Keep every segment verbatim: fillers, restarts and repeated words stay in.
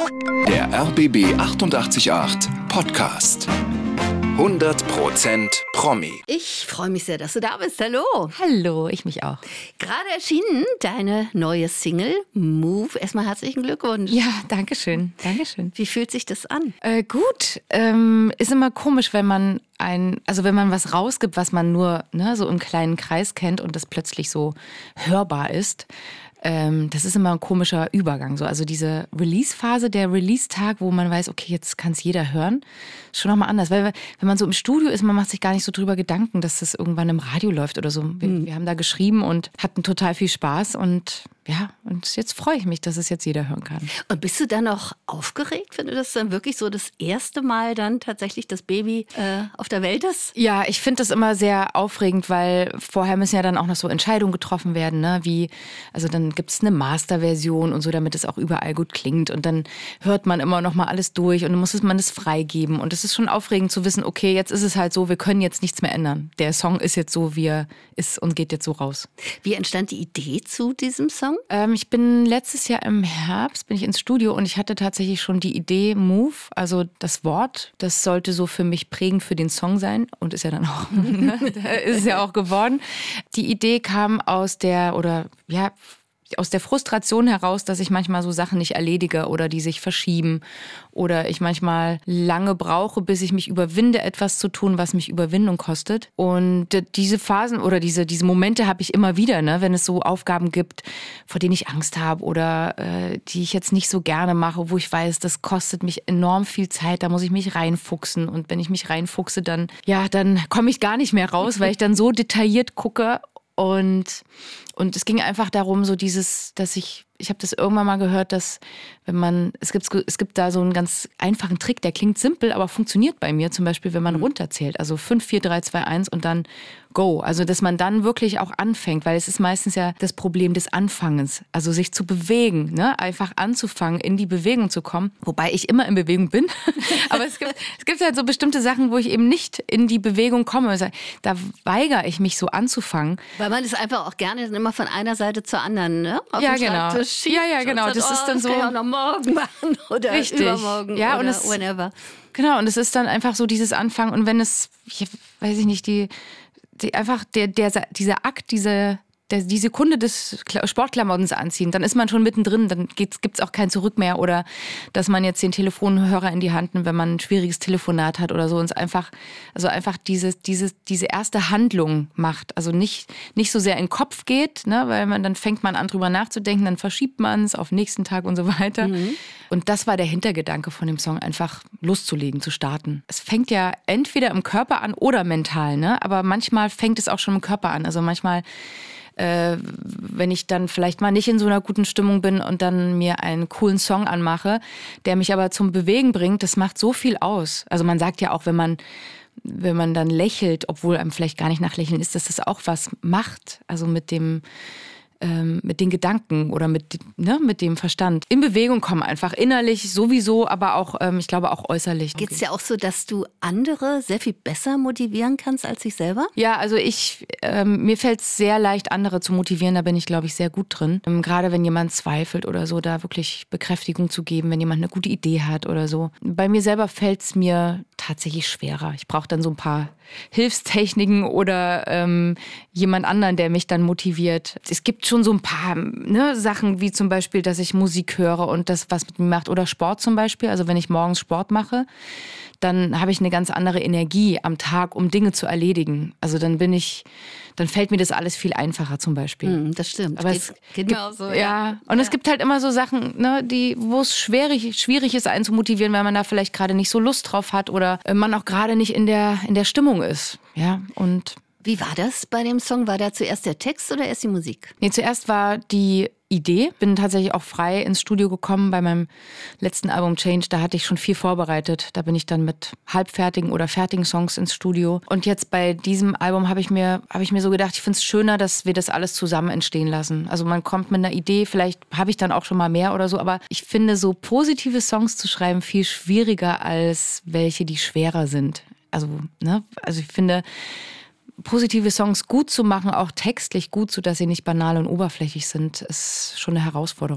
Der R B B achtundachtzig Komma acht Podcast. hundert Prozent Promi. Ich freue mich sehr, dass du da bist. Hallo. Hallo, ich mich auch. Gerade erschienen deine neue Single Move. Erstmal herzlichen Glückwunsch. Ja, danke schön. Dankeschön. Wie fühlt sich das an? Äh, gut, ähm, ist immer komisch, wenn man ein, also wenn man was rausgibt, was man nur ne, so im kleinen Kreis kennt und das plötzlich so hörbar ist. Ähm, das ist immer ein komischer Übergang. So. Also diese Release-Phase, der Release-Tag, wo man weiß, okay, jetzt kann es jeder hören, ist schon nochmal anders. Weil wenn man so im Studio ist, man macht sich gar nicht so drüber Gedanken, dass das irgendwann im Radio läuft oder so. Wir, mhm. wir haben da geschrieben und hatten total viel Spaß und ja, und jetzt freue ich mich, dass es jetzt jeder hören kann. Und bist du dann auch aufgeregt, wenn du das dann wirklich so das erste Mal dann tatsächlich das Baby äh, auf der Welt ist? Ja, ich finde das immer sehr aufregend, weil vorher müssen ja dann auch noch so Entscheidungen getroffen werden, ne? Wie, also dann gibt es eine Masterversion und so, damit es auch überall gut klingt und dann hört man immer noch mal alles durch und dann muss man es freigeben und es ist schon aufregend zu wissen, okay, jetzt ist es halt so, wir können jetzt nichts mehr ändern. Der Song ist jetzt so, wie er ist und geht jetzt so raus. Wie entstand die Idee zu diesem Song? Ähm, ich bin letztes Jahr im Herbst, bin ich ins Studio und ich hatte tatsächlich schon die Idee Move, also das Wort, das sollte so für mich prägend für den Song sein und ist ja dann auch, ne? ist es ja auch geworden. Die Idee kam aus der, oder ja, aus der Frustration heraus, dass ich manchmal so Sachen nicht erledige oder die sich verschieben oder ich manchmal lange brauche, bis ich mich überwinde, etwas zu tun, was mich Überwindung kostet. Und diese Phasen oder diese, diese Momente habe ich immer wieder, ne? Wenn es so Aufgaben gibt, vor denen ich Angst habe oder äh, die ich jetzt nicht so gerne mache, wo ich weiß, das kostet mich enorm viel Zeit, da muss ich mich reinfuchsen. Und wenn ich mich reinfuchse, dann, ja, dann komme ich gar nicht mehr raus, weil ich dann so detailliert gucke. Und, und es ging einfach darum, so dieses, dass ich, ich habe das irgendwann mal gehört, dass wenn man, es gibt, es gibt da so einen ganz einfachen Trick, der klingt simpel, aber funktioniert bei mir, zum Beispiel, wenn man runterzählt, also fünf, vier, drei, zwei, eins und dann go. Also, dass man dann wirklich auch anfängt, weil es ist meistens ja das Problem des Anfangens, also sich zu bewegen, ne? Einfach anzufangen, in die Bewegung zu kommen, wobei ich immer in Bewegung bin, aber es gibt, es gibt halt so bestimmte Sachen, wo ich eben nicht in die Bewegung komme, da weigere ich mich so anzufangen. Weil man ist einfach auch gerne dann immer von einer Seite zur anderen, ne? Auf ja, dem genau. Ja, ja, genau. Sagt, das oh, ist dann das so. Kann ich auch noch morgen machen oder richtig. Übermorgen ja, oder und es, whenever. Genau, und es ist dann einfach so dieses Anfangen und wenn es, ich weiß ich nicht, die, die einfach der, der, dieser Akt, diese, der, die Sekunde des Sportklamottens anziehen, dann ist man schon mittendrin, dann gibt es auch kein Zurück mehr oder dass man jetzt den Telefonhörer in die Hand nimmt, wenn man ein schwieriges Telefonat hat oder so und es einfach, also einfach diese, diese, diese erste Handlung macht, also nicht, nicht so sehr in den Kopf geht, ne, weil man dann fängt man an drüber nachzudenken, dann verschiebt man es auf den nächsten Tag und so weiter. Mhm. Und das war der Hintergedanke von dem Song, einfach loszulegen, zu starten. Es fängt ja entweder im Körper an oder mental, ne, aber manchmal fängt es auch schon im Körper an, also manchmal Äh, wenn ich dann vielleicht mal nicht in so einer guten Stimmung bin und dann mir einen coolen Song anmache, der mich aber zum Bewegen bringt, das macht so viel aus. Also man sagt ja auch, wenn man, wenn man dann lächelt, obwohl einem vielleicht gar nicht nach Lächeln ist, dass das auch was macht. Also mit dem mit den Gedanken oder mit, ne, mit dem Verstand in Bewegung kommen, einfach innerlich sowieso, aber auch, ähm, ich glaube, auch äußerlich. Geht es ja auch so, dass du andere sehr viel besser motivieren kannst als dich selber? Ja, also ich, ähm, mir fällt es sehr leicht, andere zu motivieren, da bin ich, glaube ich, sehr gut drin. Ähm, gerade wenn jemand zweifelt oder so, da wirklich Bekräftigung zu geben, wenn jemand eine gute Idee hat oder so. Bei mir selber fällt es mir tatsächlich schwerer. Ich brauche dann so ein paar Hilfstechniken oder ähm, jemand anderen, der mich dann motiviert. Es gibt schon so ein paar ne, Sachen, wie zum Beispiel, dass ich Musik höre und das was mit mir macht. Oder Sport zum Beispiel. Also wenn ich morgens Sport mache, dann habe ich eine ganz andere Energie am Tag, um Dinge zu erledigen. Also dann bin ich, dann fällt mir das alles viel einfacher zum Beispiel. Mm, das stimmt. Aber geht, es geht gibt, mir auch so. Ja, ja. und ja. es gibt halt immer so Sachen, ne, die, wo es schwierig, schwierig ist, einen zu motivieren, weil man da vielleicht gerade nicht so Lust drauf hat oder man auch gerade nicht in der, in der Stimmung ist. Ja, und wie war das bei dem Song? War da zuerst der Text oder erst die Musik? Nee, zuerst war die Idee. Bin tatsächlich auch frei ins Studio gekommen bei meinem letzten Album Change. Da hatte ich schon viel vorbereitet. Da bin ich dann mit halbfertigen oder fertigen Songs ins Studio. Und jetzt bei diesem Album habe ich mir, habe ich mir so gedacht, ich finde es schöner, dass wir das alles zusammen entstehen lassen. Also man kommt mit einer Idee, vielleicht habe ich dann auch schon mal mehr oder so. Aber ich finde so positive Songs zu schreiben viel schwieriger als welche, die schwerer sind. Also, ne? Also ich finde, positive Songs gut zu machen, auch textlich gut, sodass sie nicht banal und oberflächlich sind, ist schon eine Herausforderung.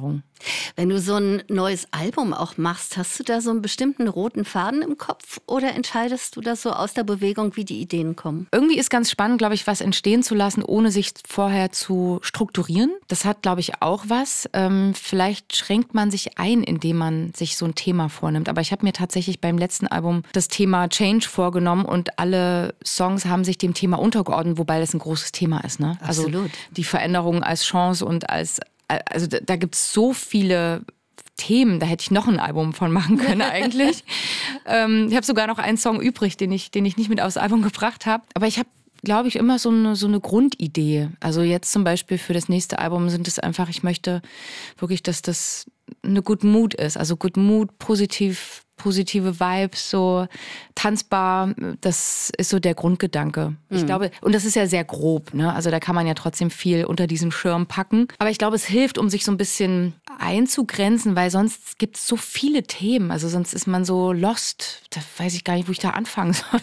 Wenn du so ein neues Album auch machst, hast du da so einen bestimmten roten Faden im Kopf oder entscheidest du das so aus der Bewegung, wie die Ideen kommen? Irgendwie ist ganz spannend, glaube ich, was entstehen zu lassen, ohne sich vorher zu strukturieren. Das hat, glaube ich, auch was. Ähm, vielleicht schränkt man sich ein, indem man sich so ein Thema vornimmt. Aber ich habe mir tatsächlich beim letzten Album das Thema Change vorgenommen und alle Songs haben sich dem Thema untergeordnet, wobei das ein großes Thema ist. Ne? Absolut. Also die Veränderung als Chance und als Also da, da gibt es so viele Themen, da hätte ich noch ein Album von machen können eigentlich. ähm, ich habe sogar noch einen Song übrig, den ich, den ich nicht mit aufs Album gebracht habe. Aber ich habe, glaube ich, immer so eine, so eine Grundidee. Also jetzt zum Beispiel für das nächste Album sind es einfach, ich möchte wirklich, dass das eine Good Mood ist. Also Good Mood, positiv, positive Vibes, so tanzbar, das ist so der Grundgedanke. Ich mhm. glaube, und das ist ja sehr grob, ne? Also da kann man ja trotzdem viel unter diesen Schirm packen. Aber ich glaube, es hilft, um sich so ein bisschen einzugrenzen, weil sonst gibt es so viele Themen. Also sonst ist man so lost. Da weiß ich gar nicht, wo ich da anfangen soll.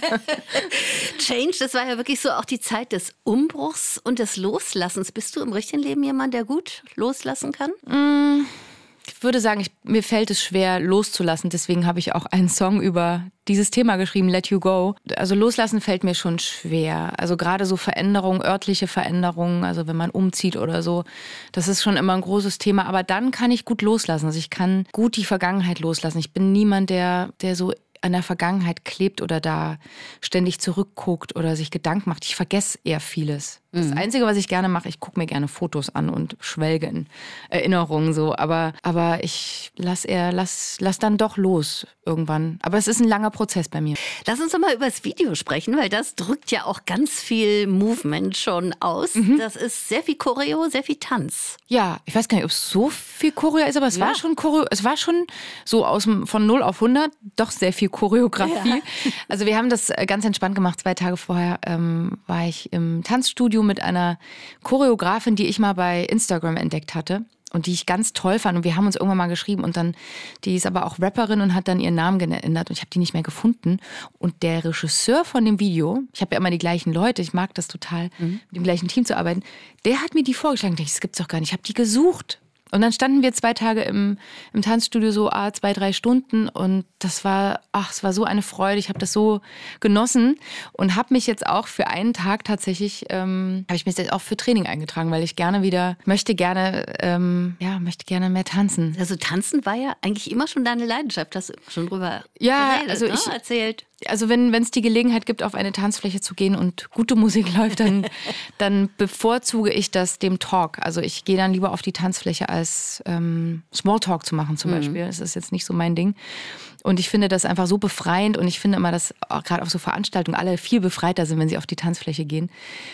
Change, das war ja wirklich so auch die Zeit des Umbruchs und des Loslassens. Bist du im richtigen Leben jemand, der gut loslassen kann? Mm. Ich würde sagen, ich, mir fällt es schwer, loszulassen. Deswegen habe ich auch einen Song über dieses Thema geschrieben, Let You Go. Also loslassen fällt mir schon schwer. Also gerade so Veränderungen, örtliche Veränderungen, also wenn man umzieht oder so, das ist schon immer ein großes Thema. Aber dann kann ich gut loslassen. Also ich kann gut die Vergangenheit loslassen. Ich bin niemand, der, der so an der Vergangenheit klebt oder da ständig zurückguckt oder sich Gedanken macht. Ich vergesse eher vieles. Das mhm. Einzige, was ich gerne mache, ich gucke mir gerne Fotos an und schwelge in Erinnerungen so. Aber, aber ich lass eher, lass, lass dann doch los irgendwann. Aber es ist ein langer Prozess bei mir. Lass uns doch mal über das Video sprechen, weil das drückt ja auch ganz viel Movement schon aus. Mhm. Das ist sehr viel Choreo, sehr viel Tanz. Ja, ich weiß gar nicht, ob es so viel Choreo ist, aber es ja. war schon Choreo, es war schon so aus dem, von null auf hundert doch sehr viel Choreografie. Ja. Also wir haben das ganz entspannt gemacht. Zwei Tage vorher ähm, war ich im Tanzstudio mit einer Choreografin, die ich mal bei Instagram entdeckt hatte und die ich ganz toll fand. Und wir haben uns irgendwann mal geschrieben und dann, die ist aber auch Rapperin und hat dann ihren Namen geändert und ich habe die nicht mehr gefunden. Und der Regisseur von dem Video, ich habe ja immer die gleichen Leute, ich mag das total, mhm. mit dem gleichen Team zu arbeiten, der hat mir die vorgeschlagen. Ich dachte, das gibt's doch gar nicht. Ich habe die gesucht. Und dann standen wir zwei Tage im, im Tanzstudio, so ah, zwei, drei Stunden. Und das war, ach, es war so eine Freude. Ich habe das so genossen und habe mich jetzt auch für einen Tag tatsächlich, ähm, habe ich mich jetzt auch für Training eingetragen, weil ich gerne wieder, möchte gerne, ähm, ja, möchte gerne mehr tanzen. Also tanzen war ja eigentlich immer schon deine Leidenschaft. Hast du schon drüber ja, geredet, also ne? ich, erzählt. Also wenn es die Gelegenheit gibt, auf eine Tanzfläche zu gehen und gute Musik läuft, dann, dann bevorzuge ich das dem Talk. Also ich gehe dann lieber auf die Tanzfläche, als ähm, Smalltalk zu machen zum mhm. Beispiel. Das ist jetzt nicht so mein Ding. Und ich finde das einfach so befreiend und ich finde immer, dass gerade auf so Veranstaltungen alle viel befreiter sind, wenn sie auf die Tanzfläche gehen.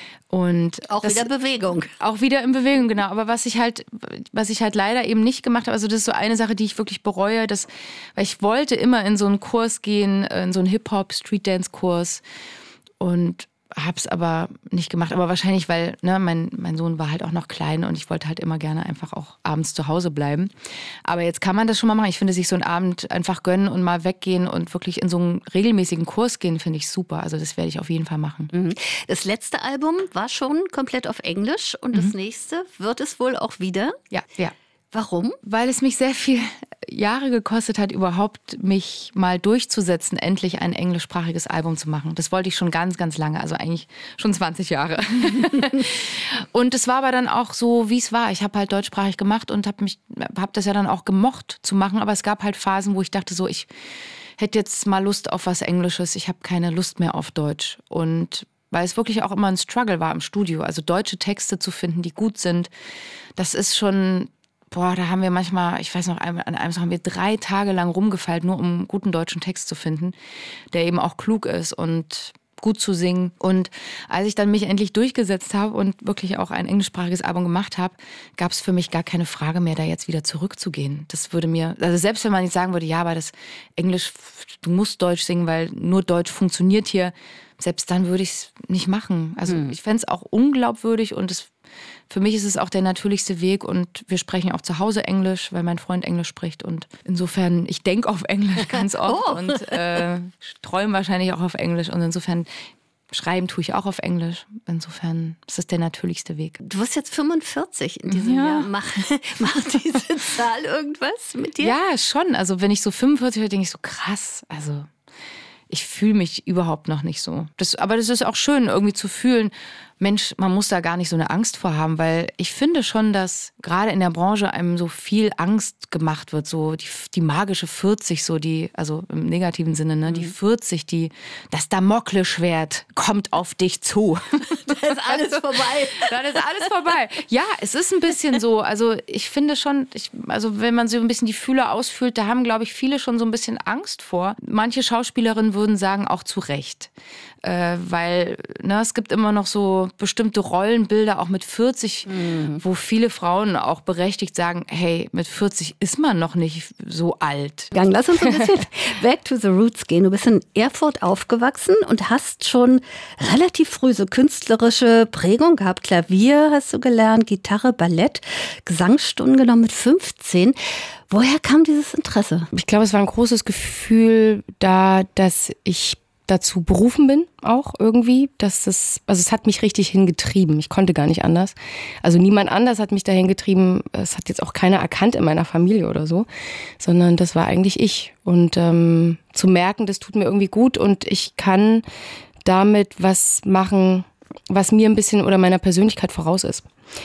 Und auch das, wieder Bewegung. Auch wieder in Bewegung, genau. Aber was ich halt, was ich halt leider eben nicht gemacht habe, also das ist so eine Sache, die ich wirklich bereue, dass, weil ich wollte immer in so einen Kurs gehen, in so einen Hip-Hop-Street-Dance-Kurs und hab's aber nicht gemacht. Aber wahrscheinlich, weil ne, mein, mein Sohn war halt auch noch klein und ich wollte halt immer gerne einfach auch abends zu Hause bleiben. Aber jetzt kann man das schon mal machen. Ich finde, sich so einen Abend einfach gönnen und mal weggehen und wirklich in so einen regelmäßigen Kurs gehen, finde ich super. Also das werde ich auf jeden Fall machen. Mhm. Das letzte Album war schon komplett auf Englisch und mhm. das nächste wird es wohl auch wieder? Ja, ja. Warum? Weil es mich sehr viel Jahre gekostet hat, überhaupt mich mal durchzusetzen, endlich ein englischsprachiges Album zu machen. Das wollte ich schon ganz, ganz lange, also eigentlich schon zwanzig Jahre. Und es war aber dann auch so, wie es war. Ich habe halt deutschsprachig gemacht und habe mich, habe das ja dann auch gemocht zu machen. Aber es gab halt Phasen, wo ich dachte so, ich hätte jetzt mal Lust auf was Englisches. Ich habe keine Lust mehr auf Deutsch. Und weil es wirklich auch immer ein Struggle war im Studio. Also deutsche Texte zu finden, die gut sind, das ist schon... Boah, da haben wir manchmal, ich weiß noch, an einem Tag haben wir drei Tage lang rumgefeilt, nur um einen guten deutschen Text zu finden, der eben auch klug ist und gut zu singen. Und als ich dann mich endlich durchgesetzt habe und wirklich auch ein englischsprachiges Album gemacht habe, gab es für mich gar keine Frage mehr, da jetzt wieder zurückzugehen. Das würde mir, also selbst wenn man nicht sagen würde, ja, aber das Englisch, du musst Deutsch singen, weil nur Deutsch funktioniert hier, selbst dann würde ich es nicht machen. Also hm. ich fände es auch unglaubwürdig und es für mich ist es auch der natürlichste Weg und wir sprechen auch zu Hause Englisch, weil mein Freund Englisch spricht und insofern, ich denke auf Englisch ganz oft oh. und äh, träume wahrscheinlich auch auf Englisch und insofern Schreiben tue ich auch auf Englisch. Insofern ist das der natürlichste Weg. Du wirst jetzt fünfundvierzig in diesem Ja. Jahr. Macht macht diese Zahl irgendwas mit dir? Ja, schon. Also wenn ich so fünfundvierzig höre, denke ich so, krass. Also ich fühle mich überhaupt noch nicht so. Das, aber das ist auch schön, irgendwie zu fühlen, Mensch, man muss da gar nicht so eine Angst vor haben, weil ich finde schon, dass gerade in der Branche einem so viel Angst gemacht wird, so die, die magische vierzig, so die, also im negativen Sinne, ne, die vierzig, die, das Damoklesschwert kommt auf dich zu. Da ist alles vorbei. Dann ist alles vorbei. Ja, es ist ein bisschen so. Also ich finde schon, ich, also wenn man so ein bisschen die Fühler ausfühlt, da haben, glaube ich, viele schon so ein bisschen Angst vor. Manche Schauspielerinnen würden sagen, auch zu Recht. Äh, weil ne, es gibt immer noch so bestimmte Rollenbilder, auch mit vierzig, mhm. wo viele Frauen auch berechtigt sagen, hey, mit vierzig ist man noch nicht so alt. Gang, lass uns ein bisschen back to the roots gehen. Du bist in Erfurt aufgewachsen und hast schon relativ früh so künstlerische Prägung gehabt. Klavier hast du gelernt, Gitarre, Ballett, Gesangsstunden genommen mit fünfzehn. Woher kam dieses Interesse? Ich glaube, es war ein großes Gefühl da, dass ich dazu berufen bin, auch irgendwie, dass das, also es hat mich richtig hingetrieben. Ich konnte gar nicht anders. Also niemand anders hat mich dahin getrieben. Es hat jetzt auch keiner erkannt in meiner Familie oder so, sondern das war eigentlich ich. Und ähm, zu merken, das tut mir irgendwie gut und ich kann damit was machen, was mir ein bisschen oder meiner Persönlichkeit voraus ist.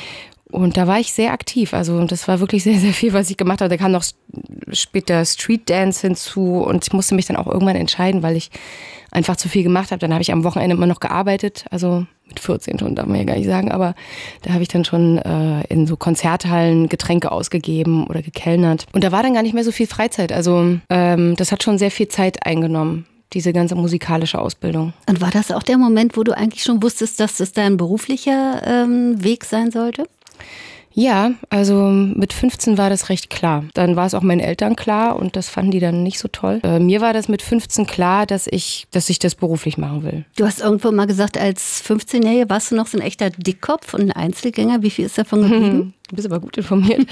Und da war ich sehr aktiv, also das war wirklich sehr, sehr viel, was ich gemacht habe. Da kam noch später Street Dance hinzu und ich musste mich dann auch irgendwann entscheiden, weil ich einfach zu viel gemacht habe. Dann habe ich am Wochenende immer noch gearbeitet, also mit vierzehn schon, darf man ja gar nicht sagen, aber da habe ich dann schon äh, in so Konzerthallen Getränke ausgegeben oder gekellnert. Und da war dann gar nicht mehr so viel Freizeit, also ähm, das hat schon sehr viel Zeit eingenommen, diese ganze musikalische Ausbildung. Und war das auch der Moment, wo du eigentlich schon wusstest, dass das dein beruflicher ähm, Weg sein sollte? Ja, also mit fünfzehn war das recht klar. Dann war es auch meinen Eltern klar und das fanden die dann nicht so toll. Äh, mir war das mit fünfzehn klar, dass ich, dass ich das beruflich machen will. Du hast irgendwo mal gesagt, als fünfzehnjährige warst du noch so ein echter Dickkopf und ein Einzelgänger. Wie viel ist davon geblieben? Du bist aber gut informiert.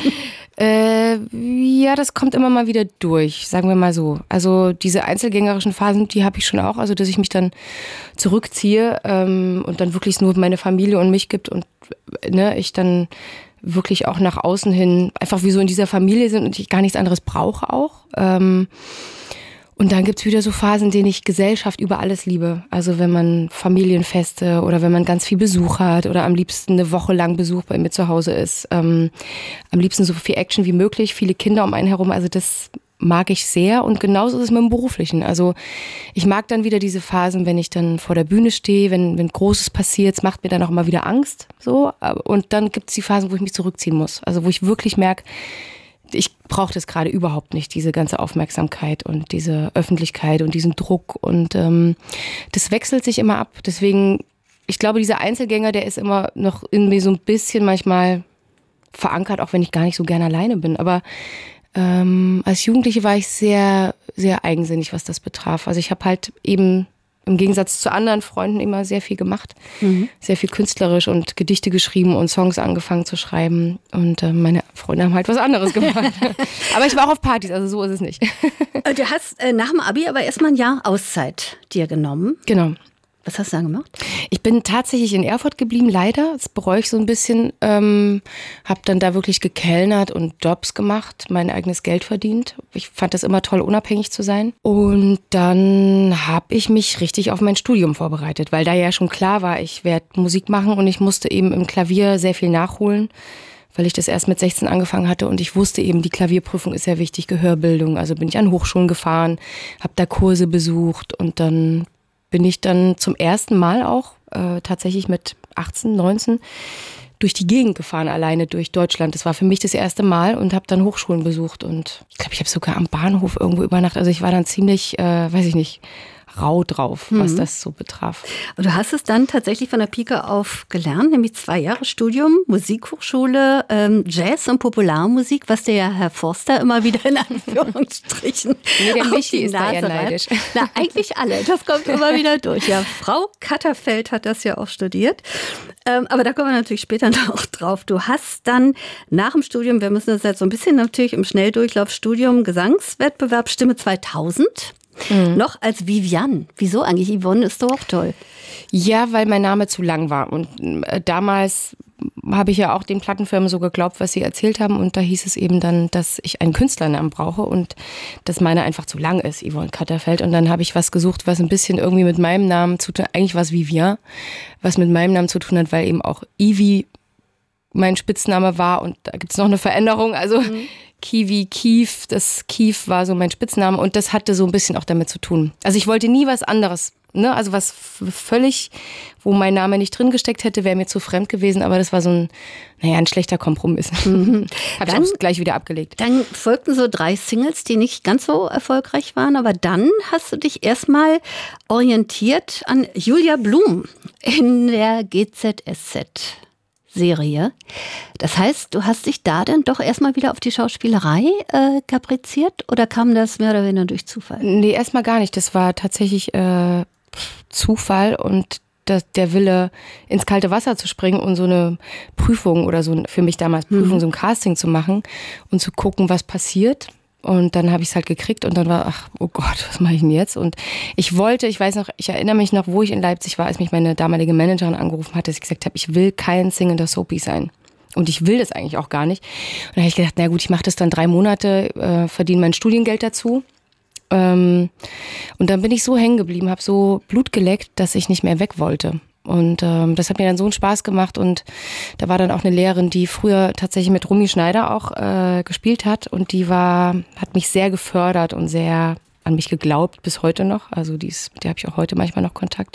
äh, ja, das kommt immer mal wieder durch, sagen wir mal so. Also diese einzelgängerischen Phasen, die habe ich schon auch. Also dass ich mich dann zurückziehe ähm, und dann wirklich nur meine Familie und mich gibt und ne, ich dann wirklich auch nach außen hin einfach wie so in dieser Familie sind und ich gar nichts anderes brauche auch. Ähm, und dann gibt's wieder so Phasen, in denen ich Gesellschaft über alles liebe. Also wenn man Familienfeste oder wenn man ganz viel Besuch hat oder am liebsten eine Woche lang Besuch bei mir zu Hause ist. Ähm, am liebsten so viel Action wie möglich, viele Kinder um einen herum. Also das mag ich sehr und genauso ist es mit dem Beruflichen. Also ich mag dann wieder diese Phasen, wenn ich dann vor der Bühne stehe, wenn, wenn Großes passiert, es macht mir dann auch immer wieder Angst. So. Und dann gibt es die Phasen, wo ich mich zurückziehen muss. Also wo ich wirklich merke, ich brauche das gerade überhaupt nicht, diese ganze Aufmerksamkeit und diese Öffentlichkeit und diesen Druck. Und ähm, das wechselt sich immer ab. Deswegen, ich glaube, dieser Einzelgänger, der ist immer noch in mir so ein bisschen manchmal verankert, auch wenn ich gar nicht so gerne alleine bin. Aber Ähm, als Jugendliche war ich sehr, sehr eigensinnig, was das betraf. Also ich habe halt eben im Gegensatz zu anderen Freunden immer sehr viel gemacht. Mhm. Sehr viel künstlerisch und Gedichte geschrieben und Songs angefangen zu schreiben. Und äh, meine Freunde haben halt was anderes gemacht. Aber ich war auch auf Partys, also so ist es nicht. Du hast äh, nach dem Abi aber erstmal ein Jahr Auszeit dir genommen. Genau. Was hast du dann gemacht? Ich bin tatsächlich in Erfurt geblieben, leider. Das bereue ich so ein bisschen. Ähm, habe dann da wirklich gekellnert und Jobs gemacht, mein eigenes Geld verdient. Ich fand das immer toll, unabhängig zu sein. Und dann habe ich mich richtig auf mein Studium vorbereitet, weil da ja schon klar war, ich werde Musik machen und ich musste eben im Klavier sehr viel nachholen, weil ich das erst mit sechzehn angefangen hatte und ich wusste eben, die Klavierprüfung ist sehr wichtig, Gehörbildung. Also bin ich an Hochschulen gefahren, habe da Kurse besucht und dann bin ich dann zum ersten Mal auch äh, tatsächlich mit achtzehn, neunzehn durch die Gegend gefahren, alleine durch Deutschland. Das war für mich das erste Mal und habe dann Hochschulen besucht. Und ich glaube, ich habe sogar am Bahnhof irgendwo übernachtet. Also ich war dann ziemlich, äh, weiß ich nicht, rau drauf, was mhm. das so betraf. Und du hast es dann tatsächlich von der Pike auf gelernt, nämlich zwei Jahre Studium, Musikhochschule, ähm, Jazz und Popularmusik, was dir ja Herr Forster immer wieder in Anführungsstrichen nee, der Michi ist da eher neidisch. Na, eigentlich alle, das kommt immer wieder durch. Ja, Frau Katterfeld hat das ja auch studiert. Ähm, aber da kommen wir natürlich später noch drauf. Du hast dann nach dem Studium, wir müssen das jetzt so ein bisschen natürlich im Schnelldurchlauf, Studium, Gesangswettbewerb Stimme zweitausend Mhm. Noch als Vivian. Wieso eigentlich? Yvonne ist doch auch toll. Ja, weil mein Name zu lang war. Und äh, damals habe ich ja auch den Plattenfirmen so geglaubt, was sie erzählt haben. Und da hieß es eben dann, dass ich einen Künstlernamen brauche und dass meine einfach zu lang ist, Yvonne Katterfeld. Und dann habe ich was gesucht, was ein bisschen irgendwie mit meinem Namen zu tun hat. Eigentlich war es Vivian, was mit meinem Namen zu tun hat, weil eben auch Ivy mein Spitzname war. Und da gibt es noch eine Veränderung. Also mhm. Kiwi, Kief, das Kief war so mein Spitzname. Und das hatte so ein bisschen auch damit zu tun. Also ich wollte nie was anderes. Ne, also was völlig, wo mein Name nicht drin gesteckt hätte, wäre mir zu fremd gewesen, aber das war so ein, naja, ein schlechter Kompromiss. Mhm. Habe ich auch gleich wieder abgelegt. Dann folgten so drei Singles, die nicht ganz so erfolgreich waren, aber dann hast du dich erstmal orientiert an Julia Blum in der G Z S Z Serie. Das heißt, du hast dich da dann doch erstmal wieder auf die Schauspielerei äh, kapriziert oder kam das mehr oder weniger durch Zufall? Nee, erstmal gar nicht. Das war tatsächlich äh, Zufall und das, der Wille, ins kalte Wasser zu springen und so eine Prüfung oder so, für mich damals Prüfung, mhm. so ein Casting zu machen und zu gucken, was passiert. Und dann habe ich es halt gekriegt und dann war, ach, oh Gott, was mache ich denn jetzt? Und ich wollte, ich weiß noch, ich erinnere mich noch, wo ich in Leipzig war, als mich meine damalige Managerin angerufen hat, dass ich gesagt habe, ich will kein singender Soapie sein. Und ich will das eigentlich auch gar nicht. Und dann habe ich gedacht, na gut, ich mache das dann drei Monate, äh, verdiene mein Studiengeld dazu. Ähm, und dann bin ich so hängen geblieben, habe so Blut geleckt, dass ich nicht mehr weg wollte. Und ähm, das hat mir dann so einen Spaß gemacht und da war dann auch eine Lehrerin, die früher tatsächlich mit Romy Schneider auch äh, gespielt hat und die war, hat mich sehr gefördert und sehr an mich geglaubt, bis heute noch. Also die ist, mit der habe ich auch heute manchmal noch Kontakt.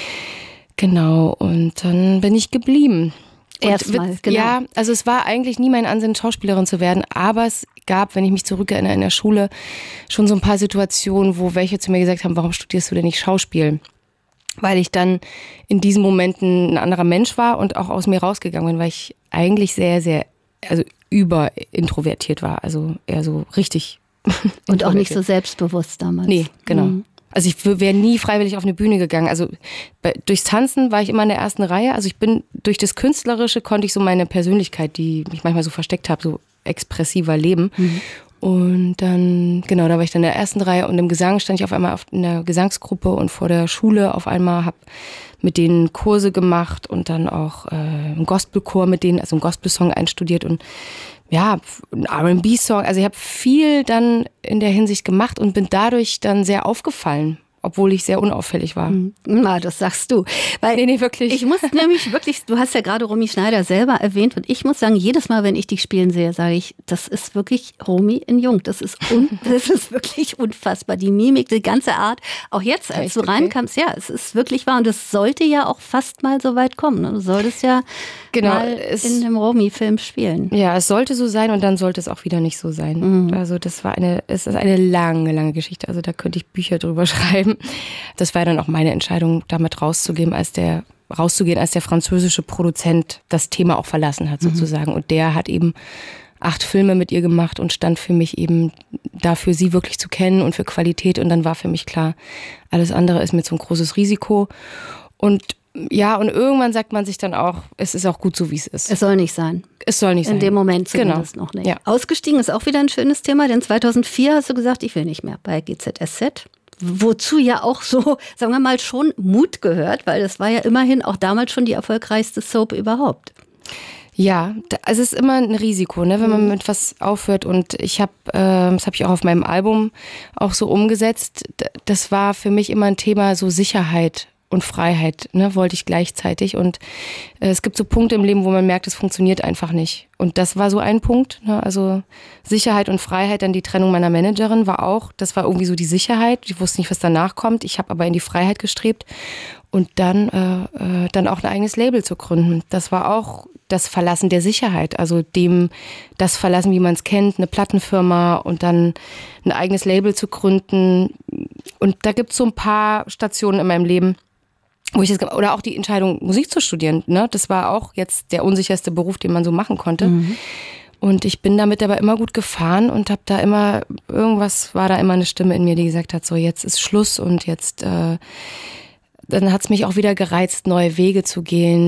Genau, und dann bin ich geblieben. Erstmal, genau. Ja, also es war eigentlich nie mein Ansinnen, Schauspielerin zu werden, aber es gab, wenn ich mich zurückerinnere, in der Schule schon so ein paar Situationen, wo welche zu mir gesagt haben, warum studierst du denn nicht Schauspiel? Weil ich dann in diesen Momenten ein anderer Mensch war und auch aus mir rausgegangen bin, weil ich eigentlich sehr, sehr, also überintrovertiert war, also eher so richtig. Und auch nicht so selbstbewusst damals. Nee, genau. Mhm. Also ich wäre nie freiwillig auf eine Bühne gegangen. Also bei, durchs Tanzen war ich immer in der ersten Reihe. Also ich bin, durch das Künstlerische konnte ich so meine Persönlichkeit, die mich manchmal so versteckt habe, so expressiver leben. Mhm. Und dann, genau, da war ich dann in der ersten Reihe und im Gesang stand ich auf einmal auf, in der Gesangsgruppe und vor der Schule auf einmal, habe mit denen Kurse gemacht und dann auch äh, einen Gospelchor mit denen, also einen Gospelsong einstudiert und ja, ein R and B-Song. Also ich habe viel dann in der Hinsicht gemacht und bin dadurch dann sehr aufgefallen. Obwohl ich sehr unauffällig war. Na, das sagst du. Weil nee, nee, wirklich. Ich muss nämlich wirklich, du hast ja gerade Romy Schneider selber erwähnt und ich muss sagen, jedes Mal, wenn ich dich spielen sehe, sage ich, das ist wirklich Romy in Jung. Das ist, un, das ist wirklich unfassbar. Die Mimik, die ganze Art. Auch jetzt, als Echt? du reinkamst, ja, es ist wirklich wahr. Und es sollte ja auch fast mal so weit kommen. Du solltest ja genau, mal es, in einem Romy-Film spielen. Ja, es sollte so sein und dann sollte es auch wieder nicht so sein. Mhm. Also das war eine, es ist eine lange, lange Geschichte. Also da könnte ich Bücher drüber schreiben. Das war dann auch meine Entscheidung, damit rauszugehen, als der rauszugehen, als der französische Produzent das Thema auch verlassen hat sozusagen. Mhm. Und der hat eben acht Filme mit ihr gemacht und stand für mich eben dafür, sie wirklich zu kennen und für Qualität. Und dann war für mich klar, alles andere ist mir so ein großes Risiko. Und ja, und irgendwann sagt man sich dann auch, es ist auch gut so, wie es ist. Es soll nicht sein. Es soll nicht sein. In dem Moment zumindest genau. noch nicht. Ja. Ausgestiegen ist auch wieder ein schönes Thema, denn zweitausendvier hast du gesagt, ich will nicht mehr bei G Z S Z. Wozu ja auch so, sagen wir mal, schon Mut gehört, weil das war ja immerhin auch damals schon die erfolgreichste Soap überhaupt. Ja, es ist immer ein Risiko, ne, wenn man mit was aufhört. Und ich habe, äh, das habe ich auch auf meinem Album auch so umgesetzt. Das war für mich immer ein Thema, so Sicherheit und Freiheit, ne, wollte ich gleichzeitig. Und äh, es gibt so Punkte im Leben, wo man merkt, es funktioniert einfach nicht. Und das war so ein Punkt, ne, also Sicherheit und Freiheit. Dann die Trennung meiner Managerin war auch, das war irgendwie so die Sicherheit. Ich wusste nicht, was danach kommt. Ich habe aber in die Freiheit gestrebt. Und dann, äh, äh, dann auch ein eigenes Label zu gründen. Das war auch das Verlassen der Sicherheit. Also dem, das Verlassen, wie man es kennt, eine Plattenfirma und dann ein eigenes Label zu gründen. Und da gibt es so ein paar Stationen in meinem Leben, wo ich das, oder auch die Entscheidung, Musik zu studieren, ne? Das war auch jetzt der unsicherste Beruf, den man so machen konnte. Mhm. Und ich bin damit aber immer gut gefahren und habe da immer, irgendwas war da immer eine Stimme in mir, die gesagt hat, so jetzt ist Schluss und jetzt, äh, dann hat es mich auch wieder gereizt, neue Wege zu gehen,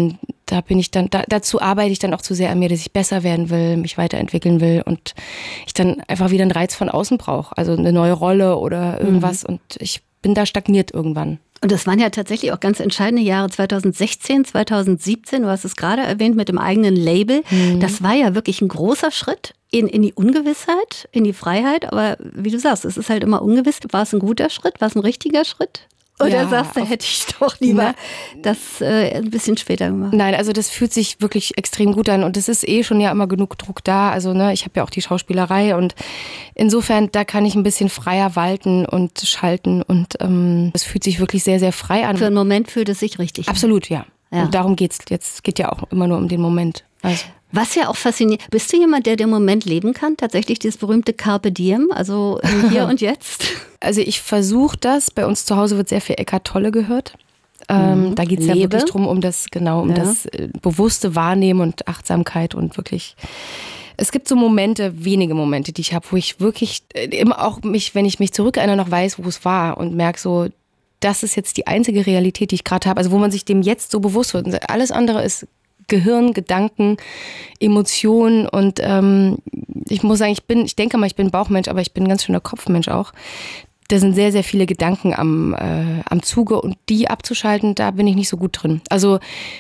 da bin ich dann, da, dazu arbeite ich dann auch zu sehr an mir, dass ich besser werden will, mich weiterentwickeln will und ich dann einfach wieder einen Reiz von außen brauche. Also eine neue Rolle oder irgendwas mhm. und ich bin da stagniert irgendwann. Und das waren ja tatsächlich auch ganz entscheidende Jahre, zweitausendsechzehn, zweitausendsiebzehn, du hast es gerade erwähnt mit dem eigenen Label. Mhm. Das war ja wirklich ein großer Schritt in, in die Ungewissheit, in die Freiheit. Aber wie du sagst, es ist halt immer ungewiss. War es ein guter Schritt? War es ein richtiger Schritt? Oder ja, sagst du, hätte ich doch lieber na, das äh, ein bisschen später gemacht? Nein, also das fühlt sich wirklich extrem gut an und es ist eh schon ja immer genug Druck da. Also ne, ich habe ja auch die Schauspielerei und insofern, da kann ich ein bisschen freier walten und schalten und ähm, es fühlt sich wirklich sehr, sehr frei an. Für einen Moment fühlt es sich richtig an. Absolut, ja. ja. Und darum geht's jetzt. Es geht ja auch immer nur um den Moment. Also. Was ja auch fasziniert, bist du jemand, der den Moment leben kann? Tatsächlich dieses berühmte Carpe Diem, also im Hier und Jetzt? Also ich versuche das. Bei uns zu Hause wird sehr viel Eckart Tolle gehört. Ähm, mhm. Da geht es ja wirklich drum, um das, genau, um ja. das äh, bewusste Wahrnehmen und Achtsamkeit und wirklich. Es gibt so Momente, wenige Momente, die ich habe, wo ich wirklich äh, immer auch mich, wenn ich mich zurückerinnere, noch weiß, wo es war und merke so, das ist jetzt die einzige Realität, die ich gerade habe. Also wo man sich dem jetzt so bewusst wird. Und alles andere ist Gehirn, Gedanken, Emotionen und ähm, ich muss sagen, ich bin, ich denke mal, ich bin Bauchmensch, aber ich bin ein ganz schöner Kopfmensch auch. Da sind sehr, sehr viele Gedanken am, äh, am Zuge und die abzuschalten, da bin ich nicht so gut drin. Also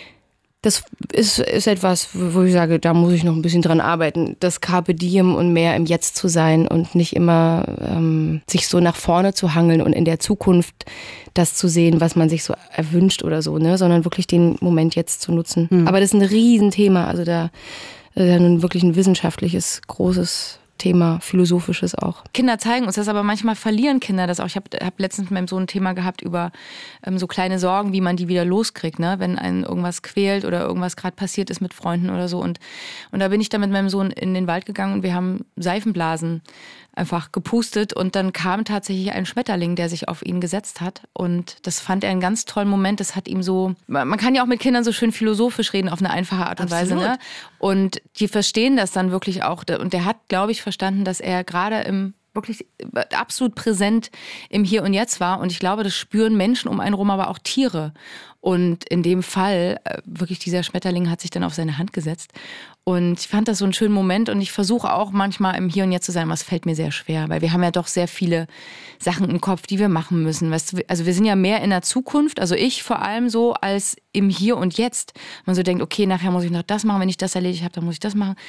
das ist, ist etwas, wo ich sage, da muss ich noch ein bisschen dran arbeiten, das Carpe Diem und mehr im Jetzt zu sein und nicht immer ähm, sich so nach vorne zu hangeln und in der Zukunft das zu sehen, was man sich so erwünscht oder so, ne, sondern wirklich den Moment jetzt zu nutzen. Mhm. Aber das ist ein Riesenthema, also da äh, nun wirklich ein wissenschaftliches, großes Thema, philosophisches auch. Kinder zeigen uns das, aber manchmal verlieren Kinder das auch. Ich habe hab letztens mit meinem Sohn ein Thema gehabt über ähm, so kleine Sorgen, wie man die wieder loskriegt, ne? Wenn einen irgendwas quält oder irgendwas gerade passiert ist mit Freunden oder so. Und, und da bin ich dann mit meinem Sohn in den Wald gegangen und wir haben Seifenblasen einfach gepustet und dann kam tatsächlich ein Schmetterling, der sich auf ihn gesetzt hat und das fand er einen ganz tollen Moment. Das hat ihm so, man kann ja auch mit Kindern so schön philosophisch reden auf eine einfache Art und Absolut. Weise, ne? Und die verstehen das dann wirklich auch und der hat, glaube ich, verstanden, dass er gerade im wirklich absolut präsent im Hier und Jetzt war und ich glaube, das spüren Menschen um einen rum, aber auch Tiere. Und in dem Fall, wirklich dieser Schmetterling hat sich dann auf seine Hand gesetzt. Und ich fand das so einen schönen Moment und ich versuche auch manchmal im Hier und Jetzt zu sein, was fällt mir sehr schwer, weil wir haben ja doch sehr viele Sachen im Kopf, die wir machen müssen. Weißt du, also wir sind ja mehr in der Zukunft, also ich vor allem so, als im Hier und Jetzt. Man so denkt, okay, nachher muss ich noch das machen, wenn ich das erledigt habe, dann muss ich das machen.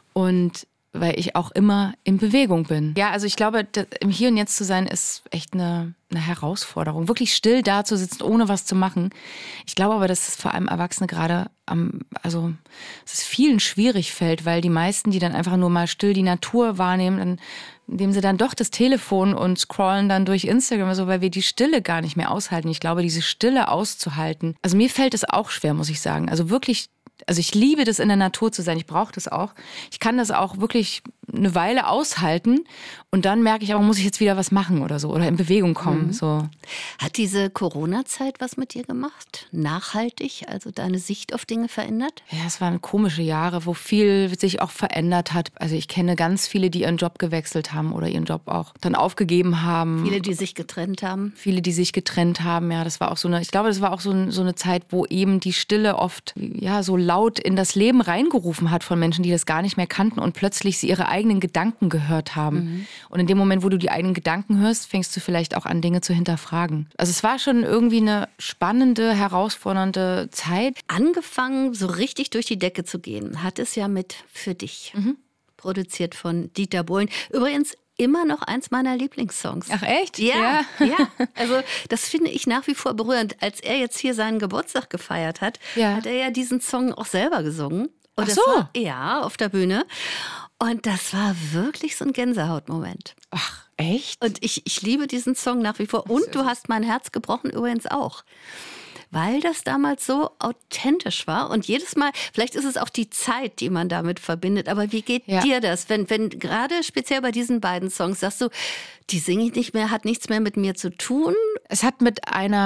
Und weil ich auch immer in Bewegung bin. Ja, also ich glaube, im Hier und Jetzt zu sein, ist echt eine, eine Herausforderung. Wirklich still da zu sitzen, ohne was zu machen. Ich glaube aber, dass es vor allem Erwachsene gerade am, also dass es vielen schwierig fällt, weil die meisten, die dann einfach nur mal still die Natur wahrnehmen, dann nehmen sie dann doch das Telefon und scrollen dann durch Instagram oder so, weil wir die Stille gar nicht mehr aushalten. Ich glaube, diese Stille auszuhalten, also mir fällt es auch schwer, muss ich sagen. Also wirklich. Also ich liebe das, in der Natur zu sein. Ich brauche das auch. Ich kann das auch wirklich eine Weile aushalten. Und dann merke ich aber, muss ich jetzt wieder was machen oder so. Oder in Bewegung kommen. Mhm. So. Hat diese Corona-Zeit was mit dir gemacht? Nachhaltig? Also deine Sicht auf Dinge verändert? Ja, es waren komische Jahre, wo viel sich auch verändert hat. Also ich kenne ganz viele, die ihren Job gewechselt haben oder ihren Job auch dann aufgegeben haben. Viele, die sich getrennt haben. Viele, die sich getrennt haben. Ja, das war auch so eine, ich glaube, das war auch so, so eine Zeit, wo eben die Stille oft, ja, so laut in das Leben reingerufen hat von Menschen, die das gar nicht mehr kannten und plötzlich sie ihre eigenen Gedanken gehört haben. Mhm. Und in dem Moment, wo du die eigenen Gedanken hörst, fängst du vielleicht auch an, Dinge zu hinterfragen. Also es war schon irgendwie eine spannende, herausfordernde Zeit. Angefangen, so richtig durch die Decke zu gehen, hat es ja mit Für dich. Mhm. Produziert von Dieter Bohlen. Übrigens immer noch eins meiner Lieblingssongs. Ach echt? Ja, ja, ja. Also das finde ich nach wie vor berührend. Als er jetzt hier seinen Geburtstag gefeiert hat, ja. hat er ja diesen Song auch selber gesungen. Und Ach so? Das war, ja, auf der Bühne. Und das war wirklich so ein Gänsehautmoment. Ach, echt? Und ich, ich liebe diesen Song nach wie vor. Und Du hast mein Herz gebrochen übrigens auch. Weil das damals so authentisch war und jedes Mal, vielleicht ist es auch die Zeit, die man damit verbindet, aber wie geht ja. dir das, wenn, wenn gerade speziell bei diesen beiden Songs sagst du, die singe ich nicht mehr, hat nichts mehr mit mir zu tun? Es hat mit einer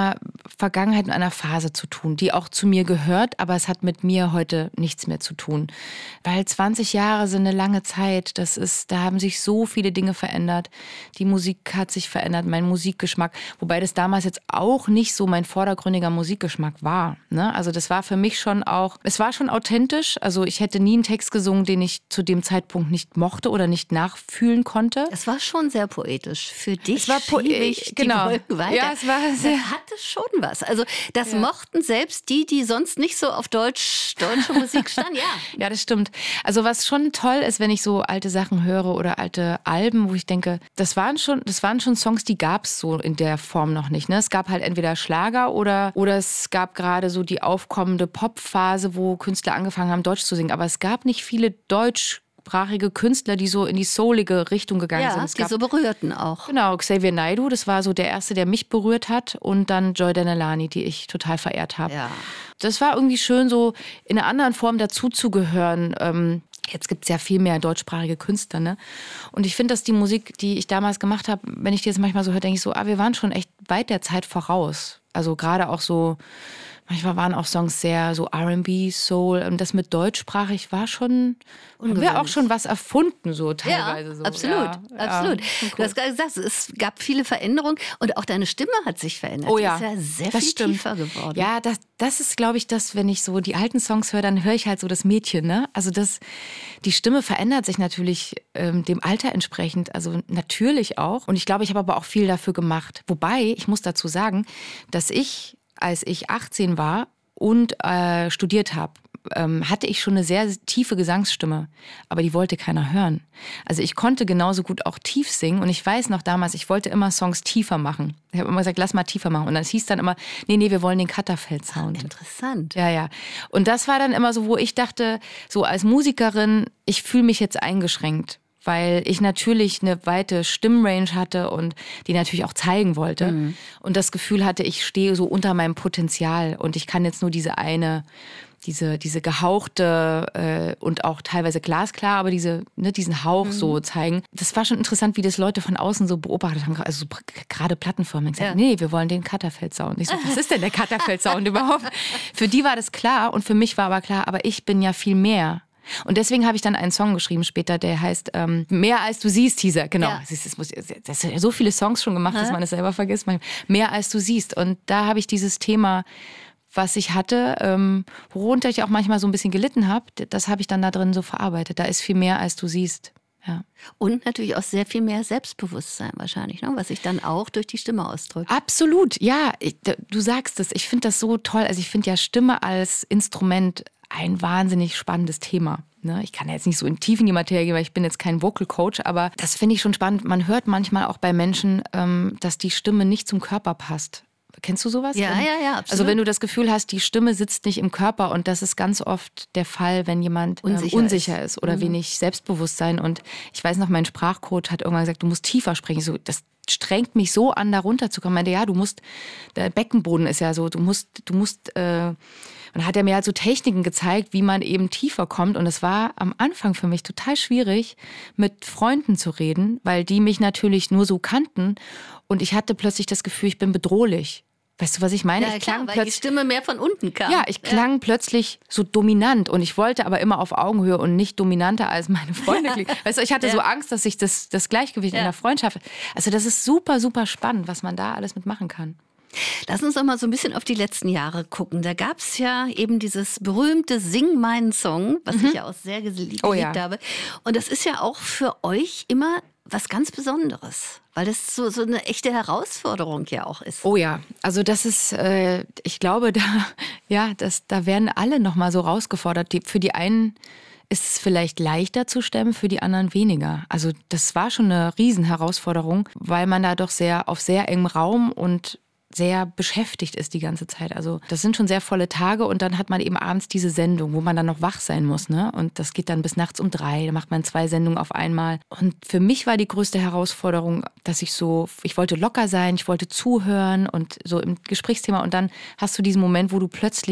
Vergangenheit und einer Phase zu tun, die auch zu mir gehört, aber es hat mit mir heute nichts mehr zu tun. Weil zwanzig Jahre sind eine lange Zeit, das ist, da haben sich so viele Dinge verändert. Die Musik hat sich verändert, mein Musikgeschmack, wobei das damals jetzt auch nicht so mein vordergründiger Musikgeschmack war. Ne? Also das war für mich schon auch, es war schon authentisch, also ich hätte nie einen Text gesungen, den ich zu dem Zeitpunkt nicht mochte oder nicht nachfühlen konnte. Es war schon sehr poetisch. Für dich es war poetisch, genau. Die Wolken weiter. Ja, es war sehr, das hatte schon was. Also das ja. mochten selbst die, die sonst nicht so auf Deutsch, deutsche Musik standen. Ja. Ja, das stimmt. Also was schon toll ist, wenn ich so alte Sachen höre oder alte Alben, wo ich denke, das waren schon, das waren schon Songs, die gab es so in der Form noch nicht. Ne? Es gab halt entweder Schlager oder, oder es gab gerade so die aufkommende Popphase, wo Künstler angefangen haben, Deutsch zu singen. Aber es gab nicht viele deutschsprachige Künstler, die so in die soulige Richtung gegangen ja, sind. Es die gab, so berührten auch. Genau, Xavier Naidoo, das war so der Erste, der mich berührt hat. Und dann Joy Denelani, die ich total verehrt habe. Ja. Das war irgendwie schön, so in einer anderen Form dazuzugehören. Ähm, jetzt gibt es ja viel mehr deutschsprachige Künstler, ne? Und ich finde, dass die Musik, die ich damals gemacht habe, wenn ich die jetzt manchmal so höre, denke ich so, ah, wir waren schon echt weit der Zeit voraus. Also gerade auch so, manchmal waren auch Songs sehr so R and B, Soul. Und das mit deutschsprachig war schon, haben wir auch schon was erfunden, so teilweise. Ja, so. absolut, ja, absolut. Ja, cool. Du hast gerade gesagt, es gab viele Veränderungen und auch deine Stimme hat sich verändert. Oh ja, die ist ja sehr das viel stimmt. tiefer geworden. Ja, das, das ist, glaube ich, das, wenn ich so die alten Songs höre, dann höre ich halt so das Mädchen, ne? Also das, die Stimme verändert sich natürlich ähm, dem Alter entsprechend, also natürlich auch. Und ich glaube, ich habe aber auch viel dafür gemacht. Wobei, ich muss dazu sagen, dass ich, als ich achtzehn war und äh, studiert habe, ähm, hatte ich schon eine sehr tiefe Gesangsstimme, aber die wollte keiner hören. Also ich konnte genauso gut auch tief singen und ich weiß noch damals, ich wollte immer Songs tiefer machen. Ich habe immer gesagt, lass mal tiefer machen und dann hieß dann immer, nee, nee, wir wollen den Katterfeld-Sound. Interessant. Ja, ja. Und das war dann immer so, wo ich dachte, so als Musikerin, ich fühle mich jetzt eingeschränkt, weil ich natürlich eine weite Stimmrange hatte und die natürlich auch zeigen wollte. Mhm. Und das Gefühl hatte, ich stehe so unter meinem Potenzial und ich kann jetzt nur diese eine, diese, diese gehauchte äh, und auch teilweise glasklar, aber diese, ne, diesen Hauch mhm. so zeigen. Das war schon interessant, wie das Leute von außen so beobachtet haben, also so gerade Plattenfirmen gesagt, ja. nee, wir wollen den Katterfeld-Sound. Ich so, was ist denn der Katterfeld-Sound überhaupt? Für die war das klar und für mich war aber klar, aber ich bin ja viel mehr. Und deswegen habe ich dann einen Song geschrieben später, der heißt ähm, Mehr als du siehst, hieß er. Genau. Ja. Das, ist, das, das ist so viele Songs schon gemacht, ja. dass man es selber vergisst. Mehr als du siehst. Und da habe ich dieses Thema, was ich hatte, ähm, worunter ich auch manchmal so ein bisschen gelitten habe, das habe ich dann da drin so verarbeitet. Da ist viel mehr als du siehst. Ja. Und natürlich auch sehr viel mehr Selbstbewusstsein wahrscheinlich, ne? Was sich dann auch durch die Stimme ausdrückt. Absolut, ja. Ich, du sagst es. Ich finde das so toll. Also ich finde ja Stimme als Instrument ein wahnsinnig spannendes Thema. Ne? Ich kann jetzt nicht so in tief in die Materie gehen, weil ich bin jetzt kein Vocal Coach, aber das finde ich schon spannend. Man hört manchmal auch bei Menschen, ähm, dass die Stimme nicht zum Körper passt. Kennst du sowas? Ja, wenn, ja, ja, absolut. Also wenn du das Gefühl hast, die Stimme sitzt nicht im Körper und das ist ganz oft der Fall, wenn jemand unsicher, ähm, unsicher ist. ist oder mhm. wenig Selbstbewusstsein. Und ich weiß noch, mein Sprachcoach hat irgendwann gesagt, du musst tiefer sprechen. So, das strengt mich so an, da runterzukommen. Ich meinte, ja, du musst, der Beckenboden ist ja so, du musst, du musst, äh, und dann hat er mir halt so Techniken gezeigt, wie man eben tiefer kommt. Und es war am Anfang für mich total schwierig, mit Freunden zu reden, weil die mich natürlich nur so kannten. Und ich hatte plötzlich das Gefühl, ich bin bedrohlich. Weißt du, was ich meine? Ja, ich klar, weil die Stimme mehr von unten kam. Ja, ich klang ja. plötzlich so dominant und ich wollte aber immer auf Augenhöhe und nicht dominanter als meine Freunde klingen. Weißt du, ich hatte ja. so Angst, dass ich das, das Gleichgewicht ja. in der Freundschaft... Also das ist super, super spannend, was man da alles mitmachen kann. Lass uns doch mal so ein bisschen auf die letzten Jahre gucken. Da gab es ja eben dieses berühmte Sing meinen Song, was mhm. ich ja auch sehr geliebt oh, ja. habe. Und das ist ja auch für euch immer was ganz Besonderes, weil das so, so eine echte Herausforderung ja auch ist. Oh ja, also das ist, äh, ich glaube, da, ja, das, da werden alle nochmal so rausgefordert. Die, für die einen ist es vielleicht leichter zu stemmen, für die anderen weniger. Also das war schon eine Riesenherausforderung, weil man da doch sehr auf sehr engem Raum und sehr beschäftigt ist die ganze Zeit. Also das sind schon sehr volle Tage und dann hat man eben abends diese Sendung, wo man dann noch wach sein muss, ne? Und das geht dann bis nachts um drei, da macht man zwei Sendungen auf einmal. Und für mich war die größte Herausforderung, dass ich so, ich wollte locker sein, ich wollte zuhören und so im Gesprächsthema und dann hast du diesen Moment, wo du plötzlich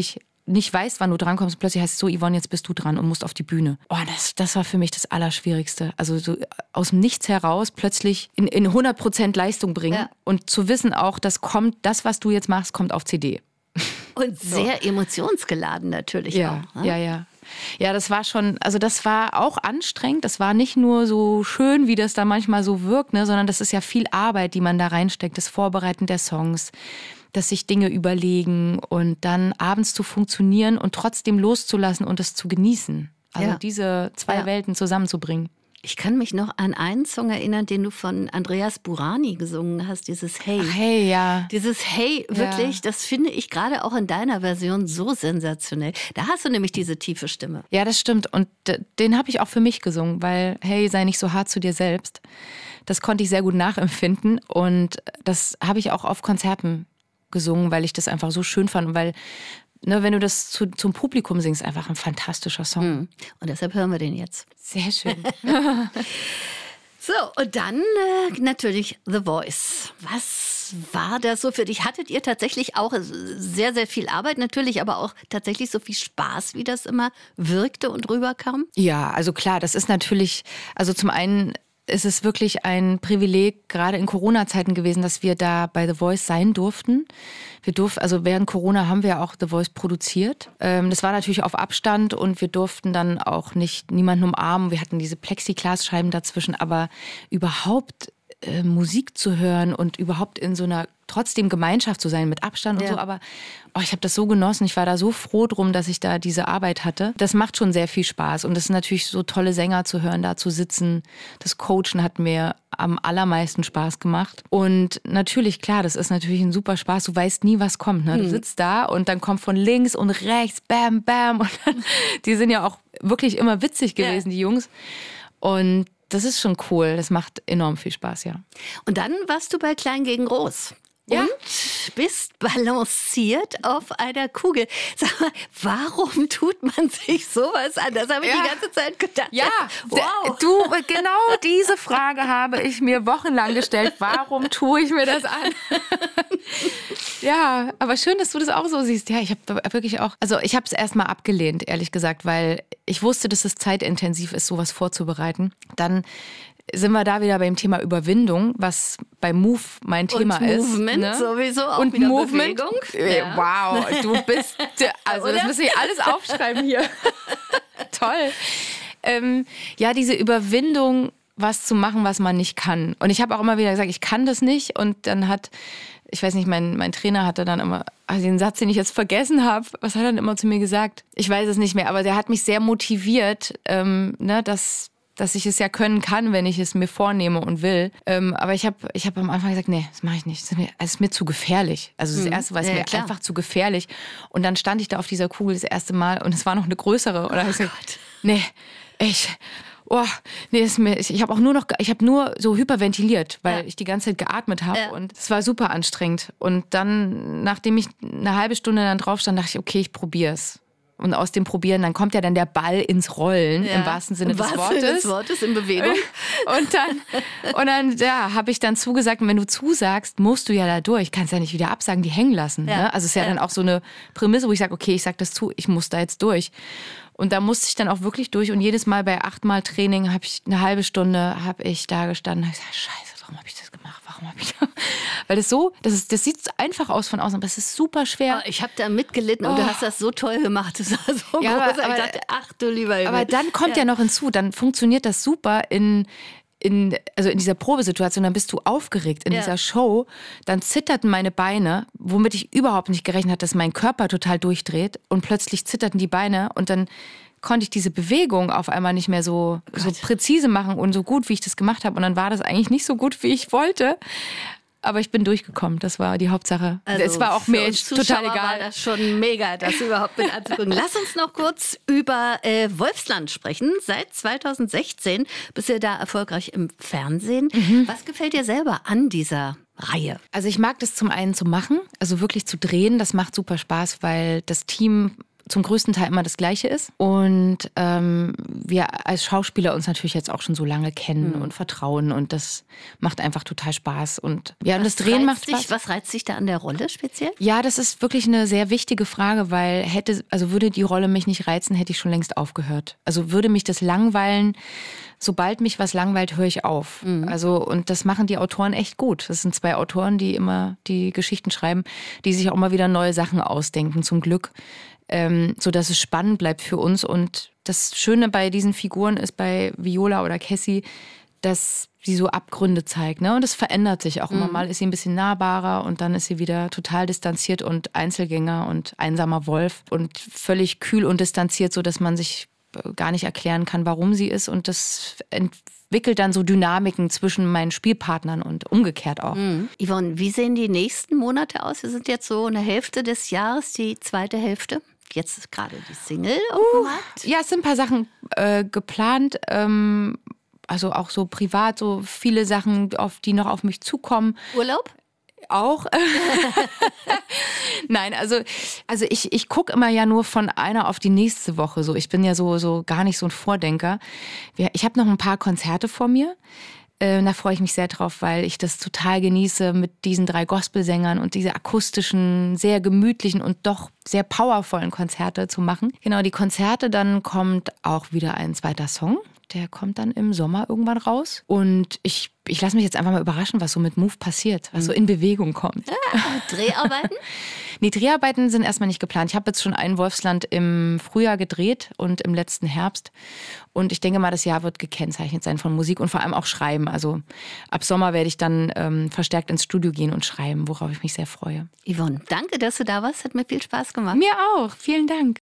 nicht weißt, wann du drankommst. Plötzlich heißt es so, Yvonne, jetzt bist du dran und musst auf die Bühne. Oh, das, das war für mich das Allerschwierigste. Also so aus dem Nichts heraus plötzlich in, in hundert Prozent Leistung bringen ja. und zu wissen auch, das kommt, das, was du jetzt machst, kommt auf C D. Und sehr so. emotionsgeladen natürlich ja, auch. Ne? Ja, ja. Ja, das war schon, also das war auch anstrengend. Das war nicht nur so schön, wie das da manchmal so wirkt, ne, sondern das ist ja viel Arbeit, die man da reinsteckt. Das Vorbereiten der Songs, dass sich Dinge überlegen und dann abends zu funktionieren und trotzdem loszulassen und es zu genießen. Also ja. diese zwei ja. Welten zusammenzubringen. Ich kann mich noch an einen Song erinnern, den du von Andreas Burani gesungen hast, dieses Hey. Ach, hey, ja. Dieses Hey, wirklich, ja. das finde ich gerade auch in deiner Version so sensationell. Da hast du nämlich diese tiefe Stimme. Ja, das stimmt. Und den habe ich auch für mich gesungen, weil Hey, sei nicht so hart zu dir selbst. Das konnte ich sehr gut nachempfinden und das habe ich auch auf Konzerten gesungen, weil ich das einfach so schön fand und weil Ne, wenn du das zu, zum Publikum singst, einfach ein fantastischer Song. Und deshalb hören wir den jetzt. Sehr schön. So, und dann äh, natürlich The Voice. Was war das so für dich? Hattet ihr tatsächlich auch sehr, sehr viel Arbeit natürlich, aber auch tatsächlich so viel Spaß, wie das immer wirkte und rüberkam? Ja, also klar, das ist natürlich, also zum einen ist es wirklich ein Privileg, gerade in Corona-Zeiten gewesen, dass wir da bei The Voice sein durften. Wir durften, also während Corona haben wir ja auch The Voice produziert. Ähm, das war natürlich auf Abstand und wir durften dann auch nicht niemanden umarmen. Wir hatten diese Plexiglasscheiben dazwischen, aber überhaupt äh, Musik zu hören und überhaupt in so einer trotzdem Gemeinschaft zu sein mit Abstand und ja. so, aber oh, ich habe das so genossen, ich war da so froh drum, dass ich da diese Arbeit hatte. Das macht schon sehr viel Spaß und es ist natürlich so tolle Sänger zu hören, da zu sitzen. Das Coachen hat mir am allermeisten Spaß gemacht und natürlich, klar, das ist natürlich ein super Spaß, du weißt nie, was kommt, ne? Du sitzt da und dann kommt von links und rechts, bam, bam und dann, die sind ja auch wirklich immer witzig gewesen, ja. die Jungs und das ist schon cool, das macht enorm viel Spaß, ja. Und dann warst du bei Klein gegen Groß. Ja. Und bist balanciert auf einer Kugel. Sag mal, warum tut man sich sowas an? Das habe ich ja. die ganze Zeit gedacht. Ja, wow. Du, genau diese Frage habe ich mir wochenlang gestellt. Warum tue ich mir das an? Ja, aber schön, dass du das auch so siehst. Ja, ich habe wirklich auch, also ich habe es erstmal abgelehnt, ehrlich gesagt, weil ich wusste, dass es zeitintensiv ist, sowas vorzubereiten. Dann sind wir da wieder beim Thema Überwindung, was bei Move mein Thema und ist. Movement ne? sowieso auch und wieder Movement. Bewegung. Ja. Wow, du bist, also Oder? das müssen wir alles aufschreiben hier. Toll. Ähm, ja, diese Überwindung, was zu machen, was man nicht kann. Und ich habe auch immer wieder gesagt, ich kann das nicht. Und dann hat, ich weiß nicht, mein, mein Trainer hatte dann immer, also den Satz, den ich jetzt vergessen habe, was hat er dann immer zu mir gesagt? Ich weiß es nicht mehr, aber der hat mich sehr motiviert, ähm, ne, dass dass ich es ja können kann, wenn ich es mir vornehme und will. Ähm, aber ich habe ich hab am Anfang gesagt, nee, das mache ich nicht. Das ist mir, das ist mir zu gefährlich. Also das mhm. erste war es ja, mir klar. einfach zu gefährlich. Und dann stand ich da auf dieser Kugel das erste Mal und es war noch eine größere. Und dann oh habe ich gesagt, nee, ich... Oh, nee, ist mir, ich, ich habe auch nur noch, ich habe nur so hyperventiliert, weil ja. ich die ganze Zeit geatmet habe ja. und es war super anstrengend. Und dann, nachdem ich eine halbe Stunde dann drauf stand, dachte ich, okay, ich probier's. Und aus dem Probieren, dann kommt ja dann der Ball ins Rollen, ja. im wahrsten Sinne Im des wahrsten Wortes. Sinne des Wortes, in Bewegung. Und dann, und dann ja, habe ich dann zugesagt, und wenn du zusagst, musst du ja da durch. Kannst ja nicht wieder absagen, die hängen lassen. Ja. Ne? Also es ist ja, ja dann auch so eine Prämisse, wo ich sage, okay, ich sag das zu, ich muss da jetzt durch. Und da musste ich dann auch wirklich durch. Und jedes Mal bei achtmal Training habe ich eine halbe Stunde, habe ich da gestanden und habe gesagt, scheiße, warum habe ich das gemacht? Warum habe ich das? Weil das so, das, ist, das sieht einfach aus von außen, aber es ist super schwer. Oh, ich habe da mitgelitten und oh. du hast das so toll gemacht. Das war so ja, groß. aber, ich dachte, ach du lieber Himmel. Aber dann kommt ja. ja noch hinzu, dann funktioniert das super in... In, also in dieser Probesituation, dann bist du aufgeregt in ja. dieser Show, dann zitterten meine Beine, womit ich überhaupt nicht gerechnet hatte, dass mein Körper total durchdreht und plötzlich zitterten die Beine und dann konnte ich diese Bewegung auf einmal nicht mehr so, so präzise machen und so gut, wie ich das gemacht habe und dann war das eigentlich nicht so gut, wie ich wollte. Aber ich bin durchgekommen, das war die Hauptsache. Also es war auch mir total egal. War das schon mega, das überhaupt mit anzugucken. Lass uns noch kurz über äh, Wolfsland sprechen. Seit zweitausendsechzehn bist du da erfolgreich im Fernsehen. Mhm. Was gefällt dir selber an dieser Reihe? Also ich mag das zum einen zu machen, also wirklich zu drehen. Das macht super Spaß, weil das Team zum größten Teil immer das Gleiche ist. Und ähm, wir als Schauspieler uns natürlich jetzt auch schon so lange kennen mhm. und vertrauen. Und das macht einfach total Spaß. Und ja, und das Drehen macht Spaß. Dich, was reizt dich da an der Rolle speziell? Ja, das ist wirklich eine sehr wichtige Frage, weil hätte, also würde die Rolle mich nicht reizen, hätte ich schon längst aufgehört. Also würde mich das langweilen, sobald mich was langweilt, höre ich auf. Mhm. Also, und das machen die Autoren echt gut. Das sind zwei Autoren, die immer die Geschichten schreiben, die sich auch immer wieder neue Sachen ausdenken, zum Glück. Ähm, sodass es spannend bleibt für uns. Und das Schöne bei diesen Figuren ist bei Viola oder Cassie, dass sie so Abgründe zeigt. Ne? Und das verändert sich auch immer. Mhm. Mal ist sie ein bisschen nahbarer und dann ist sie wieder total distanziert und Einzelgänger und einsamer Wolf und völlig kühl und distanziert, sodass man sich gar nicht erklären kann, warum sie ist. Und das entwickelt dann so Dynamiken zwischen meinen Spielpartnern und umgekehrt auch. Mhm. Yvonne, wie sehen die nächsten Monate aus? Wir sind jetzt so eine Hälfte des Jahres, die zweite Hälfte. Jetzt ist gerade die Single auf dem Markt. Ja, es sind ein paar Sachen äh, geplant. Ähm, also auch so privat, so viele Sachen, auf die noch auf mich zukommen. Urlaub? Auch. Nein, also, also ich, ich gucke immer ja nur von einer auf die nächste Woche. So. Ich bin ja so, so gar nicht so ein Vordenker. Ich habe noch ein paar Konzerte vor mir. Äh, da freue ich mich sehr drauf, weil ich das total genieße, mit diesen drei Gospelsängern und diese akustischen, sehr gemütlichen und doch sehr powervollen Konzerte zu machen. Genau, die Konzerte, dann kommt auch wieder ein zweiter Song. Der kommt dann im Sommer irgendwann raus. Und ich, ich lasse mich jetzt einfach mal überraschen, was so mit Move passiert, was so in Bewegung kommt. Ah, Dreharbeiten? Nee, Dreharbeiten sind erstmal nicht geplant. Ich habe jetzt schon ein Wolfsland im Frühjahr gedreht und im letzten Herbst. Und ich denke mal, das Jahr wird gekennzeichnet sein von Musik und vor allem auch Schreiben. Also ab Sommer werde ich dann ähm, verstärkt ins Studio gehen und schreiben, worauf ich mich sehr freue. Yvonne, danke, dass du da warst. Hat mir viel Spaß gemacht. Mir auch. Vielen Dank.